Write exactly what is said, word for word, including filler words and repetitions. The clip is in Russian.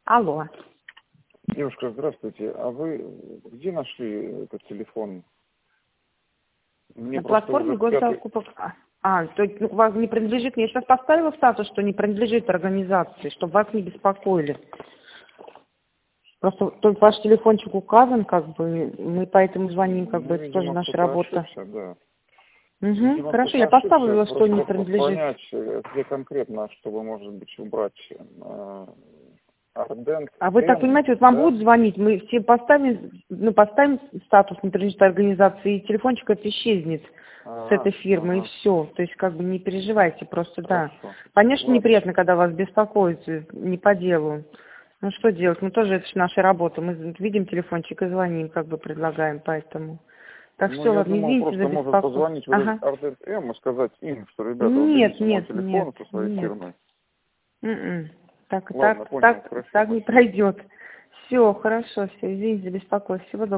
Алло. Девушка, здравствуйте. А вы где нашли этот телефон? Мне На просто платформе уже в пятый... госзакупок. А, а, то есть ну, у вас не принадлежит, я сейчас поставила статус, что не принадлежит организации, чтобы вас не беспокоили. Просто только ваш телефончик указан, как бы, мы поэтому звоним, как бы, Ну, это тоже видимо, наша кто-то работа. ошибся, да. Угу, Видимо, хорошо, кто-то я ошибся, поставила, что не просто принадлежит. понять, э, где конкретно, чтобы, может быть, убрать э, Ардент А вы так М, понимаете, вот вам да? будут звонить, мы все поставим, ну, поставим статус не принадлежит организации, и телефончик это исчезнет с А, этой фирмы, и ага, все. То есть, как бы, не переживайте, просто, да. хорошо. Конечно, Ладно. неприятно, когда вас беспокоят, э, не по делу. Ну, что делать? Мы тоже, это же наша работа. Мы видим телефончик и звоним, как бы предлагаем, поэтому. Так, Ну, все, я ладно, думал, извините за просто может беспокойство. позвонить в этот Ага. Ардент М и сказать им, что, ребята, Нет, уберите мой нет, нет, телефон со своей нет. фирмой. М-м. Так, Ладно, так, понял. так, Хорошо, так не спасибо. пройдет. Все, хорошо, все, извините за беспокойство. Всего доброго.